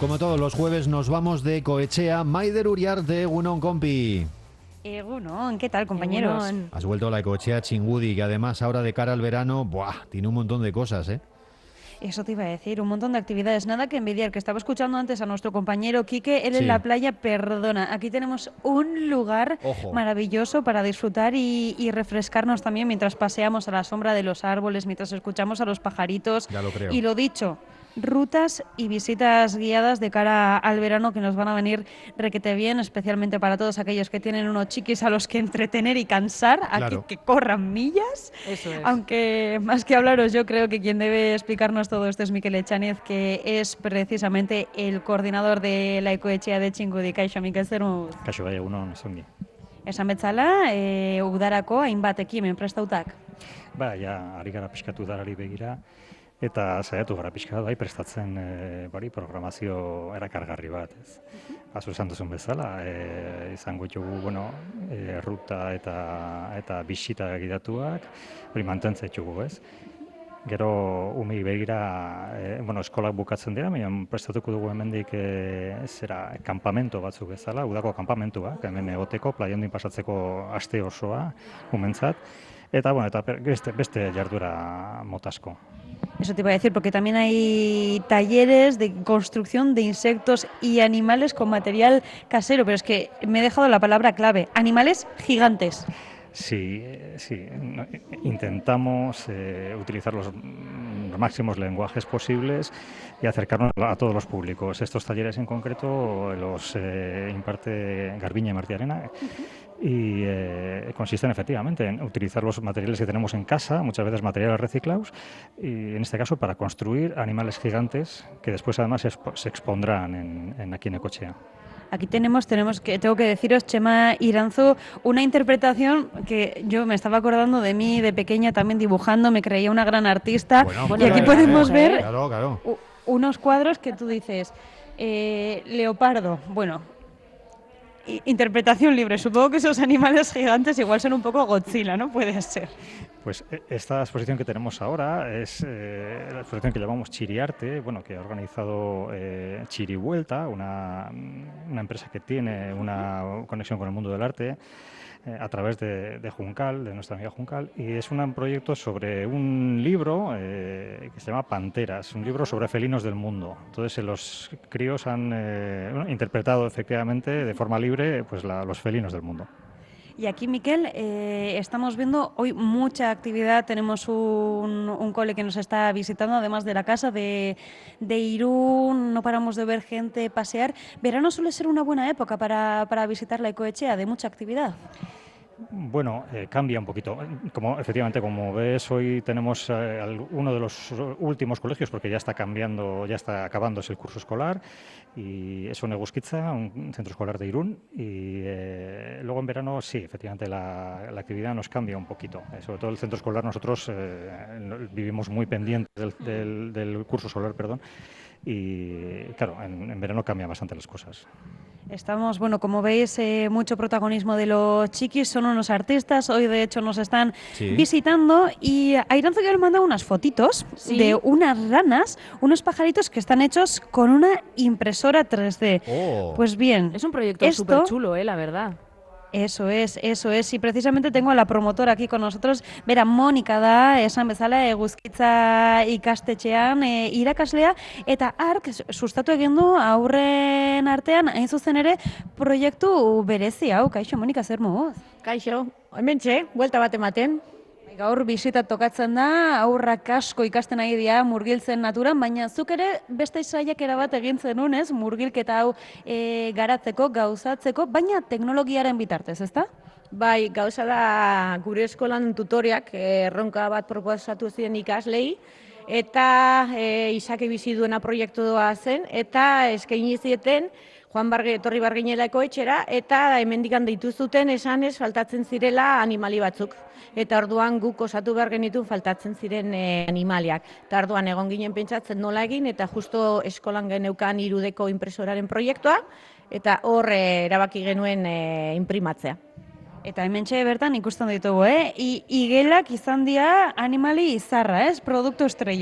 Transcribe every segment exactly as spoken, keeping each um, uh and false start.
Como todos los jueves nos vamos de Ecoetxea. Maider Uriarte, Egunon, compi. Egunon, ¿qué tal, compañeros? Egunon. Has vuelto a la Ecoetxea Txingudi, que además ahora de cara al verano, ¡buah!, tiene un montón de cosas, ¿eh? Eso te iba a decir, un montón de actividades, nada que envidiar, que estaba escuchando antes a nuestro compañero Quique, él Sí. en la playa, perdona, aquí tenemos un lugar Ojo. maravilloso para disfrutar y, y refrescarnos también mientras paseamos a la sombra de los árboles, mientras escuchamos a los pajaritos. Ya lo creo. Y lo dicho, rutas y visitas guiadas de cara al verano que nos van a venir requete bien, especialmente para todos aquellos que tienen unos chiquis a los que entretener y cansar, Claro. aquí que corran millas. Eso es. Aunque más que hablaros, yo creo que quien debe explicarnos todo esto es Mikel Echanez, que es precisamente el coordinador de la Ecoetxea de Txingudi. Kaixo, Mikel, zer moduz? Kaixo, bai, egunon, zongi. Esan betzala, e, udarako hainbat ekimen prestautak. Ba, ja, ari gara pixkatu udarari begira, eta saiatu gara pixka bai prestatzen e, bari programazio erakargarri bat, ez. Azu esan duzun bezala, e, izango ditugu, bueno, e, ruta eta eta bisita gidatuak, hori mantentzen ditugu, ez. Gero umei begira, e, bueno, eskolak bukatzen dira, baina prestatuko dugu hemendik e, zera, kanpamento batzuk bezala, udako kanpamentua, hemen egoteko, plaiondin pasatzeko aste osoa, umentzat, eta, bueno, eta beste, beste jarduera motasko. Eso te iba a decir, porque también hay talleres de construcción de insectos y animales con material casero, pero es que me he dejado la palabra clave, animales gigantes. Sí, sí, no, intentamos eh, utilizar los, los máximos lenguajes posibles y acercarnos a todos los públicos. Estos talleres en concreto los eh, imparte Garbiñe Martiarena y eh, consisten efectivamente en utilizar los materiales que tenemos en casa, muchas veces materiales reciclados, y en este caso para construir animales gigantes que después además se, expo se expondrán en, en aquí en Ecoetxea. Aquí tenemos, tenemos que, tengo que deciros, Chema Iranzo, una interpretación que yo me estaba acordando de mí de pequeña también dibujando, me creía una gran artista. Bueno, y aquí claro, podemos claro, ver claro, claro. u- unos cuadros que tú dices, eh, leopardo, bueno, i- interpretación libre. Supongo que esos animales gigantes igual son un poco Godzilla, ¿no? Puede ser. Pues esta exposición que tenemos ahora es eh, la exposición que llamamos Chiriarte, bueno, que ha organizado eh, Chirivuelta, una, una empresa que tiene una conexión con el mundo del arte eh, a través de, de Juncal, de nuestra amiga Juncal, y es un proyecto sobre un libro eh, que se llama Panteras, un libro sobre felinos del mundo. Entonces los críos han eh, bueno, interpretado efectivamente de forma libre pues la, los felinos del mundo. Y aquí, Miquel, eh, estamos viendo hoy mucha actividad. Tenemos un, un cole que nos está visitando, además de la casa de, de Irún. No paramos de ver gente pasear. Verano suele ser una buena época para, para visitar la Ecoetxea, de mucha actividad. Bueno, eh, cambia un poquito. Como efectivamente, como ves, hoy tenemos eh, uno de los últimos colegios porque ya está cambiando, ya está acabándose el curso escolar y es un Eguzkitza, un centro escolar de Irún y eh, luego en verano sí, efectivamente la, la actividad nos cambia un poquito. Eh, sobre todo el centro escolar nosotros eh, vivimos muy pendientes del, del, del curso escolar, perdón, y claro, en, en verano cambian bastante las cosas. Estamos, bueno, como veis, eh, mucho protagonismo de los chiquis, son unos artistas, hoy de hecho nos están Sí. visitando y a Iranzo yo le he mandado unas fotitos Sí. de unas ranas, unos pajaritos que están hechos con una impresora tres D. Oh. Pues bien, Es un proyecto esto- súper chulo, eh, la verdad. Eso es, eso es. Y precisamente tengo a la promotora aquí con nosotros. Bera, Mónica da, esan bezala, Eguzkitza ikastetxean e, irakaslea, eta ark sustatu egin du aurren artean, hain zuzen ere, proiektu berezi hau. Kaixo, Mónica, zer moduz? Kaixo, hementxe, buelta bat ematen. Gaur bisita tokatzen da, aurrak asko ikasten ari dira murgiltzen naturan, baina zuk ere beste saiakera bat egin zenun, ez? Murgilketa hau e, garatzeko, gauzatzeko, baina teknologiaren bitartez, ezta? Bai, gauza da gure eskolan tutoriak eh, erronka bat proposatu ziren ikaslei, eta e, Isaki bizi duena proiektua zen, eta eskaini zieten Juan Barge, etorri barginela Ecoetxera, eta hemendikan deitu zuten esanez faltatzen zirela animali batzuk. Eta orduan guk osatu behar genituen faltatzen ziren e, animaliak. Eta orduan egon ginen pentsatzen nola egin, eta justo eskolan geneukan irudeko impresoraren proiektua, eta hor e, erabaki genuen e, imprimatzea. Eta hementxe bertan ikusten ditugu, eh? I, igelak izan dira animali izarra, ez? Produktu estrella.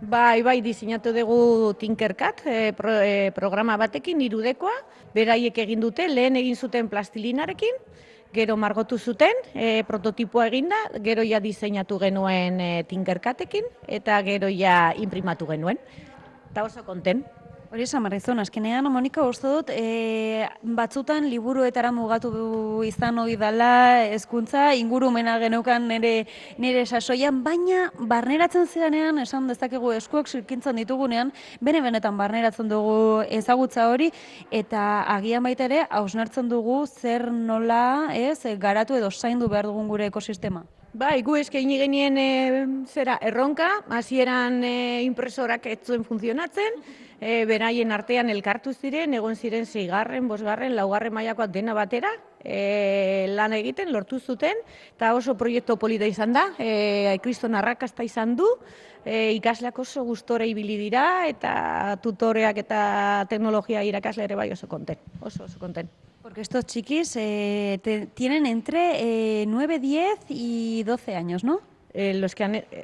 Bai, bai, diseinatu dugu Tinkercad e, pro, e, programa batekin, irudekoa, beraiek egin dute, lehen egin zuten plastilinarekin, gero margotu zuten, e, prototipoa eginda, gero ja diseinatu genuen e, Tinkercadekin, eta gero ja imprimatu genuen. Eta oso konten. Hori esan Marizon, azkenean, Monika, uste dut, e, batzutan liburuetara mugatu izan hori dela, hezkuntza ingurumena geneukan nire, nire sasoian, baina barneratzen zeanean, esan dezakegu eskuak zirkintzen ditugunean, bene-benetan barneratzen dugu ezagutza hori, eta agian baita ere, hausnartzen dugu zer nola, ez, garatu edo zaindu behar dugun gure ekosistema. Bai, gu eskaini genien e, zera erronka, hasieran e, impresorak ez zuen funtzionatzen, e, beraien artean elkartu ziren, egon ziren seigarren, bosgarren, laugarren mailakoak dena batera, e, lan egiten, lortu zuten, eta oso proiektu polita izan da, e, kriston arrakasta izan du, e, ikasleak oso gustora ibili dira, eta tutoreak eta teknologia irakasle ere bai oso konten, oso oso konten. Porque estos chiquis eh, te, tienen entre eh, nueve, diez y doce años, ¿no? Eh, los que han... Eh,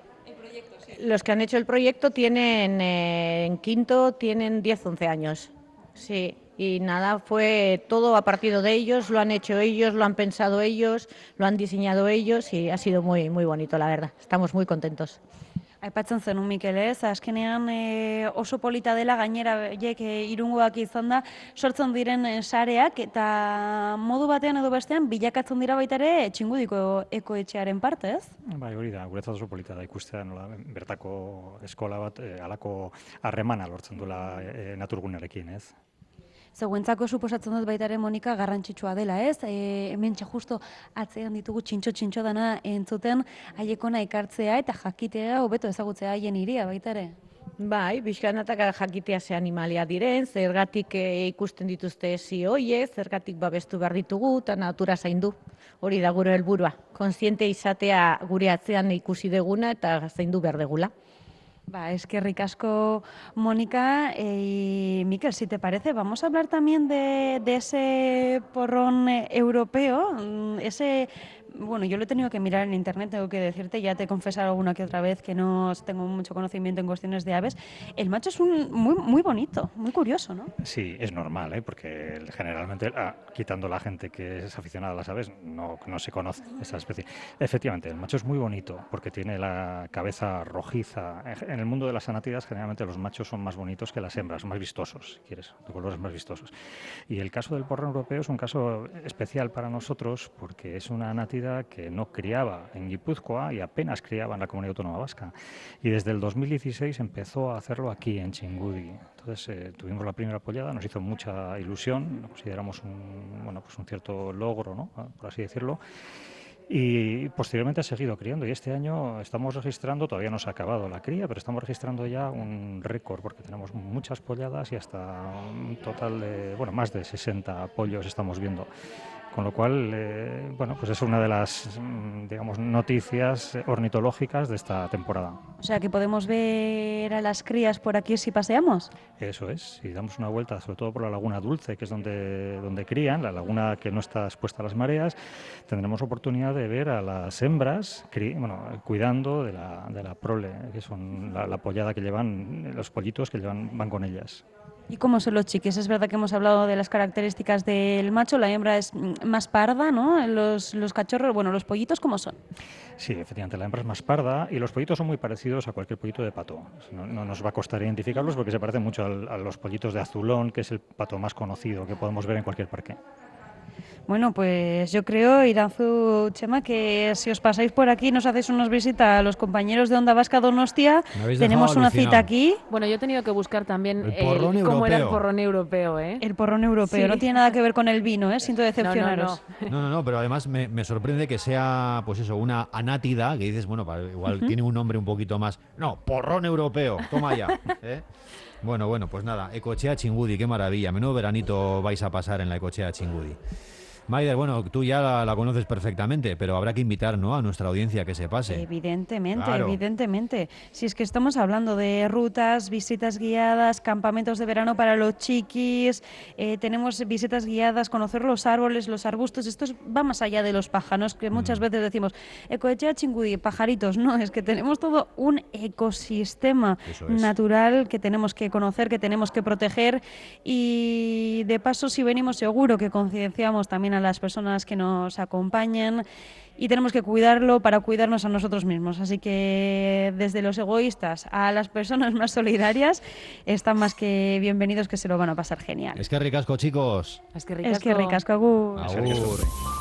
Los que han hecho el proyecto tienen, eh, en quinto, tienen diez, once años. Sí, y nada, fue todo a partir de ellos, lo han hecho ellos, lo han pensado ellos, lo han diseñado ellos y ha sido muy, muy bonito, la verdad. Estamos muy contentos. Aipatzen zenun, Mikel, ez? Azkenean e, oso polita dela, gainera jek e, irungoak izan da, sortzen diren e, sareak, eta modu batean edo bestean, bilakatzen dira baita ere Txingudiko ekoetxearen parte, ez? Bai, hori da, guretzat oso polita da ikustea nola bertako eskola bat e, halako harremana lortzen duela e, naturgunearekin, ez? Zeuentzako suposatzen dut baita ere, Monika, garrantzitsua dela, ez? E, hemen justo atzean ditugu txintxo-txintxo dana entzuten, haiekona ekartzea eta jakitea hobeto ezagutzea haien iria baita ere. Bai, bizkanatak jakitea ze animalia diren, zergatik e, ikusten dituzte esi hoiek, zergatik babestu behar ditugu eta natura zaindu. Hori da gure helburua, kontziente izatea gure atzean ikusi deguna eta zaindu behar degula. Va, eskerrik asko, Mónica. Eh, Mikel, si te parece, vamos a hablar también de, de ese porrón europeo, ese... Bueno, yo lo he tenido que mirar en internet, tengo que decirte, ya te he confesado alguna que otra vez que no tengo mucho conocimiento en cuestiones de aves. El macho es un muy, muy bonito, muy curioso, ¿no? Sí, es normal, ¿eh? Porque generalmente, ah, quitando la gente que es aficionada a las aves, no, no se conoce esa especie. Efectivamente, el macho es muy bonito porque tiene la cabeza rojiza. En el mundo de las anátidas, generalmente los machos son más bonitos que las hembras, más vistosos, si quieres, de colores más vistosos. Y el caso del porrón europeo es un caso especial para nosotros porque es una anátida que no criaba en Guipúzcoa y apenas criaba en la Comunidad Autónoma Vasca. Y desde el dos mil dieciséis empezó a hacerlo aquí, en Txingudi. Entonces eh, tuvimos la primera pollada, nos hizo mucha ilusión, lo consideramos un, bueno, pues un cierto logro, ¿no? Por así decirlo. Y posteriormente ha seguido criando y este año estamos registrando, todavía no se ha acabado la cría, pero estamos registrando ya un récord porque tenemos muchas polladas y hasta un total de, bueno, más de sesenta pollos estamos viendo. Con lo cual, eh, bueno, pues es una de las, digamos, noticias ornitológicas de esta temporada. O sea, que podemos ver a las crías por aquí si paseamos. Eso es, si damos una vuelta, sobre todo por la Laguna Dulce, que es donde, donde crían, la laguna que no está expuesta a las mareas, tendremos oportunidad de ver a las hembras cri, bueno, cuidando de la, de la prole, que son la, la pollada que llevan, los pollitos que llevan, van con ellas. ¿Y cómo son los chiquis? Es verdad que hemos hablado de las características del macho, la hembra es más parda, ¿no? Los, los cachorros, bueno, los pollitos, ¿cómo son? Sí, efectivamente, la hembra es más parda y los pollitos son muy parecidos a cualquier pollito de pato. No, no nos va a costar identificarlos porque se parecen mucho al, a los pollitos de azulón, que es el pato más conocido que podemos ver en cualquier parque. Bueno, pues yo creo, Iranzu, Chema, que si os pasáis por aquí, nos hacéis unos visitas a los compañeros de Onda Vasca Donostia, tenemos una alucinado. cita aquí. Bueno, yo he tenido que buscar también El porrón el, cómo era el europeo. porrón europeo, ¿eh? El porrón europeo, Sí. no tiene nada que ver con el vino, ¿eh? Siento decepcionaros. No, no, No, no, no, pero además me, me sorprende que sea, pues eso, una anátida, que dices, bueno, pa- igual tiene un nombre un poquito más... No, porrón europeo, toma ya. ¿eh? Bueno, bueno, pues nada, Ecochea Txingudi, qué maravilla. Menudo veranito vais a pasar en la Ecochea Txingudi. Maider, bueno, tú ya la, la conoces perfectamente, pero habrá que invitar, ¿no?, a nuestra audiencia que se pase. Evidentemente, Claro. evidentemente. Si es que estamos hablando de rutas, visitas guiadas, campamentos de verano para los chiquis, eh, tenemos visitas guiadas, conocer los árboles, los arbustos, esto es- va más allá de los pájaros, que muchas Mm. veces decimos, ecoechea chingudi, pajaritos, no, es que tenemos todo un ecosistema Eso es. natural que tenemos que conocer, que tenemos que proteger y de paso si venimos seguro que concienciamos también a las personas que nos acompañan y tenemos que cuidarlo para cuidarnos a nosotros mismos. Así que desde los egoístas a las personas más solidarias están más que bienvenidos, que se lo van a pasar genial. Es que ricasco, chicos. Es que Es que ricasco, agur. Agur.